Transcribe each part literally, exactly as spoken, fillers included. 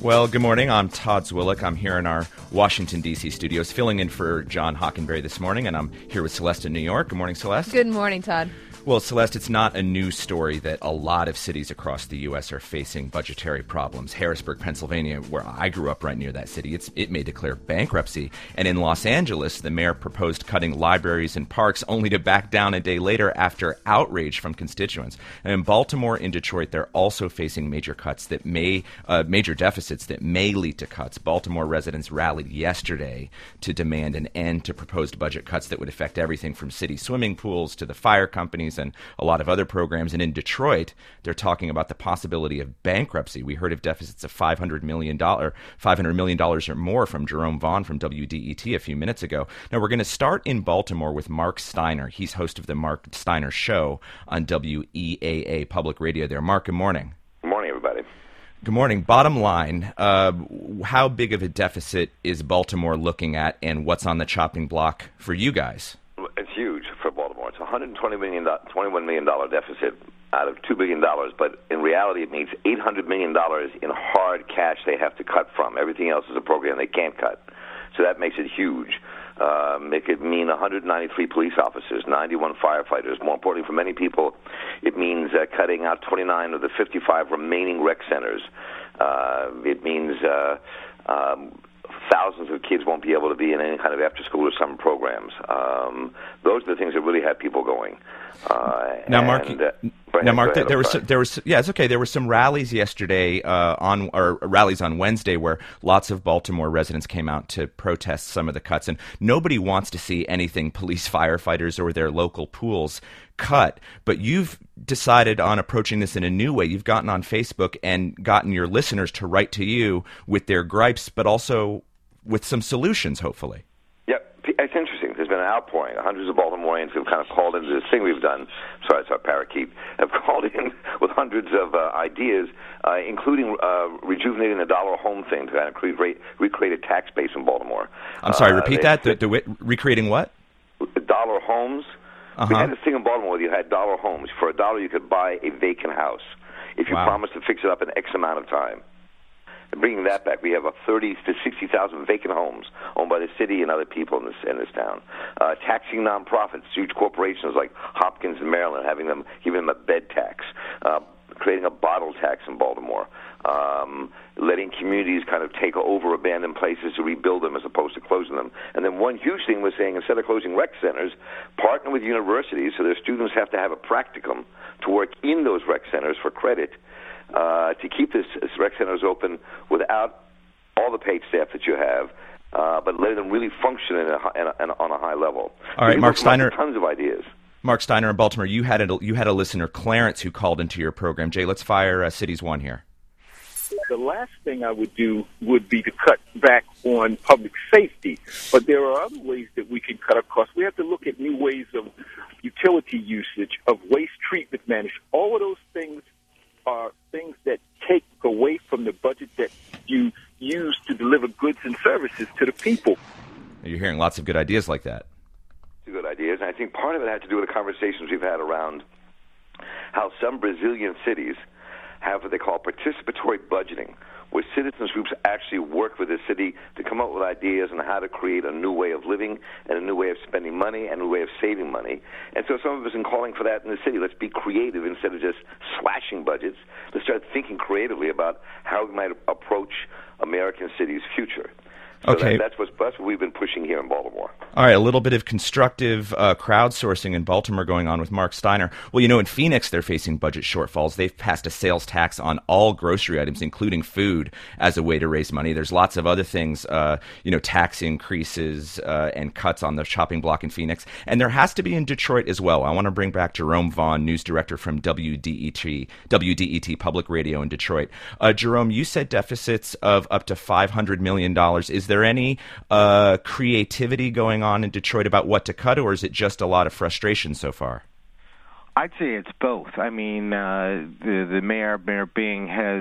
Well, good morning. I'm Todd Zwillich. I'm here in our Washington, D C studios, filling in for John Hockenberry this morning, and I'm here with Celeste in New York. Good morning, Celeste. Good morning, Todd. Well, Celeste, it's not a news story that a lot of cities across the U S are facing budgetary problems. Harrisburg, Pennsylvania, where I grew up right near that city, it's, it may declare bankruptcy. And in Los Angeles, the mayor proposed cutting libraries and parks only to back down a day later after outrage from constituents. And in Baltimore and Detroit, they're also facing major cuts that may, uh, major deficits that may lead to cuts. Baltimore residents rallied yesterday to demand an end to proposed budget cuts that would affect everything from city swimming pools to the fire companies and a lot of other programs. And in Detroit, they're talking about the possibility of bankruptcy. We heard of deficits of five hundred million dollars, five hundred million dollars or more from Jerome Vaughn from W D E T a few minutes ago. Now, we're going to start in Baltimore with Mark Steiner. He's host of the Mark Steiner Show on W E A A Public Radio there. Mark, good morning. Good morning, everybody. Good morning. Bottom line, uh, how big of a deficit is Baltimore looking at, and what's on the chopping block for you guys? It's huge for Baltimore. It's a one hundred twenty million dollars, twenty-one million dollars deficit out of two billion dollars, but in reality it means eight hundred million dollars in hard cash they have to cut from. Everything else is a program they can't cut. So that makes it huge. Um, it could mean one hundred ninety-three police officers, ninety-one firefighters. More importantly, for many people, it means uh, cutting out twenty-nine of the fifty-five remaining rec centers. Uh, it means uh, um, thousands of kids won't be able to be in any kind of after-school or summer programs. Um, those are the things that really have people going. Uh, now, Mark, and, uh, now, Mark, ahead, there was there was yeah, it's okay. There were some rallies yesterday uh, on or rallies on Wednesday where lots of Baltimore residents came out to protest some of the cuts, and nobody wants to see anything police, firefighters, or their local pools cut. But you've decided on approaching this in a new way. You've gotten on Facebook and gotten your listeners to write to you with their gripes, but also with some solutions, hopefully. Yeah, it's interesting. There's been an outpouring. Hundreds of Baltimoreans have kind of called into this thing we've done. Sorry, it's our parakeet. Have called in with hundreds of uh, ideas, uh, including uh, rejuvenating the dollar home thing to kind of create, recreate a tax base in Baltimore. I'm sorry, uh, repeat that. The, the, recreating what? Dollar homes. Uh-huh. We had this thing in Baltimore where you had dollar homes. For a dollar, you could buy a vacant house if you Wow. promised to fix it up in X amount of time. And bringing that back, we have a thirty to sixty thousand vacant homes owned by the city and other people in this in this town. Uh, taxing nonprofits, huge corporations like Hopkins in Maryland, having them giving them a bed tax. Uh, creating a bottle tax in Baltimore. Um, letting communities kind of take over abandoned places to rebuild them as opposed to closing them. And then one huge thing was saying instead of closing rec centers, partner with universities so their students have to have a practicum to work in those rec centers for credit. Uh, to keep this, this rec centers open without all the paid staff that you have, uh, but letting them really function in a, in a, in a, on a high level. All right, so Mark Steiner. Tons of ideas. Mark Steiner in Baltimore, you had a, you had a listener, Clarence, who called into your program. Jay, let's fire uh, Cities One here. The last thing I would do would be to cut back on public safety, but there are other ways that we can cut our costs. We have to look at new ways of utility usage, of waste treatment management. All of those things are things that take away from the budget that you use to deliver goods and services to the people. You're hearing lots of good ideas like that. Good ideas, and I think part of it had to do with the conversations we've had around how some Brazilian cities have what they call participatory budgeting, where citizens groups actually work with the city to come up with ideas on how to create a new way of living and a new way of spending money and a new way of saving money. And so some of us are calling for that in the city. Let's be creative instead of just slashing budgets. Let's start thinking creatively about how we might approach American cities' future. So Okay. that, that's, what, that's what we've been pushing here in Baltimore. All right, a little bit of constructive uh, crowdsourcing in Baltimore going on with Mark Steiner. Well, you know, in Phoenix, they're facing budget shortfalls. They've passed a sales tax on all grocery items, including food, as a way to raise money. There's lots of other things, uh, you know, tax increases uh, and cuts on the shopping block in Phoenix. And there has to be in Detroit as well. I want to bring back Jerome Vaughn, news director from W D E T, W D E T Public Radio in Detroit. Uh, Jerome, you said deficits of up to five hundred million dollars. Is there any uh, creativity going on in Detroit about what to cut, or is it just a lot of frustration so far? I'd say it's both. I mean, uh, the the mayor, Mayor Bing, has started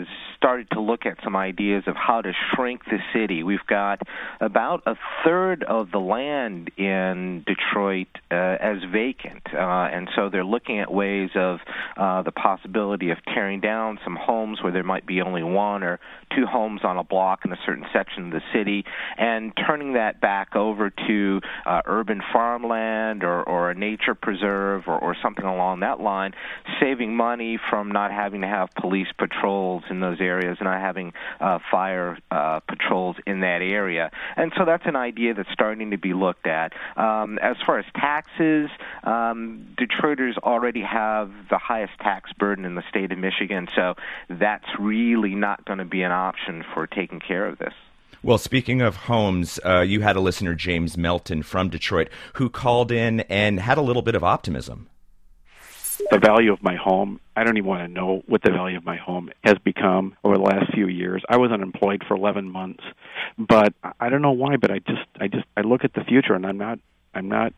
started to look at some ideas of how to shrink the city. We've got about a third of the land in Detroit uh, as vacant, uh, and so they're looking at ways of uh, the possibility of tearing down some homes where there might be only one or two homes on a block in a certain section of the city, and turning that back over to uh, urban farmland or, or a nature preserve or, or something along that line, saving money from not having to have police patrols in those areas and not having uh, fire uh, patrols in that area. And so that's an idea that's starting to be looked at. Um, as far as taxes, um, Detroiters already have the highest tax burden in the state of Michigan, so that's really not going to be an option for taking care of this. Well, speaking of homes, uh, you had a listener, James Melton from Detroit, who called in and had a little bit of optimism. The value of my home, I don't even want to know what the value of my home has become over the last few years. I was unemployed for eleven months, but I don't know why, but I just, I just, I look at the future and I'm not, I'm not,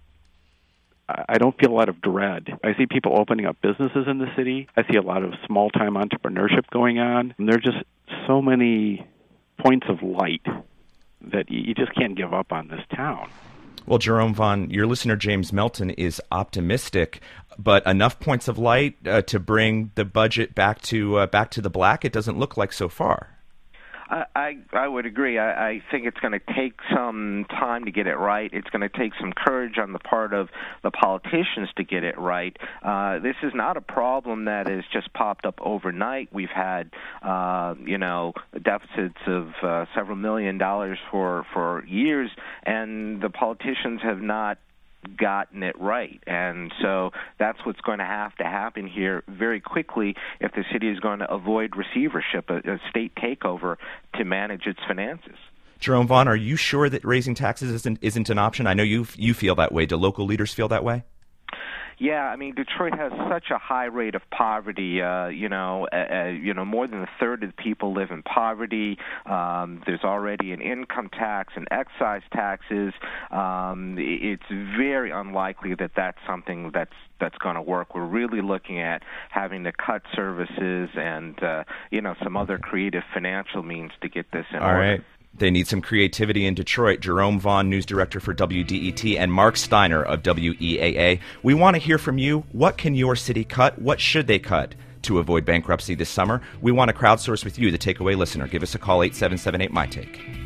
I don't feel a lot of dread. I see people opening up businesses in the city. I see a lot of small-time entrepreneurship going on, and there are just so many points of light that you just can't give up on this town. Well, Jerome Vaughn, your listener James Melton is optimistic, but enough points of light uh, to bring the budget back to uh, back to the black? It doesn't look like so far. I, I, I would agree. I, I think it's going to take some time to get it right. It's going to take some courage on the part of the politicians to get it right. Uh, this is not a problem that has just popped up overnight. We've had, uh, you know, deficits of uh, several million dollars for, for years, and the politicians have not gotten it right. And so that's what's going to have to happen here very quickly if the city is going to avoid receivership, a, a state takeover, to manage its finances. Jerome Vaughn, are you sure that raising taxes isn't, isn't an option? I know you you feel that way. Do local leaders feel that way? Yeah, I mean, Detroit has such a high rate of poverty. Uh, you know, uh, uh, you know, more than a third of the people live in poverty. Um, there's already an income tax and excise taxes. Um, it's very unlikely that that's something that's that's going to work. We're really looking at having to cut services and uh, you know some other creative financial means to get this in All order. Right. They need some creativity in Detroit. Jerome Vaughn, news director for W D E T, and Mark Steiner of W E A A. We want to hear from you. What can your city cut? What should they cut to avoid bankruptcy this summer? We want to crowdsource with you, the takeaway listener. Give us a call, eight seven seven eight, M Y Take.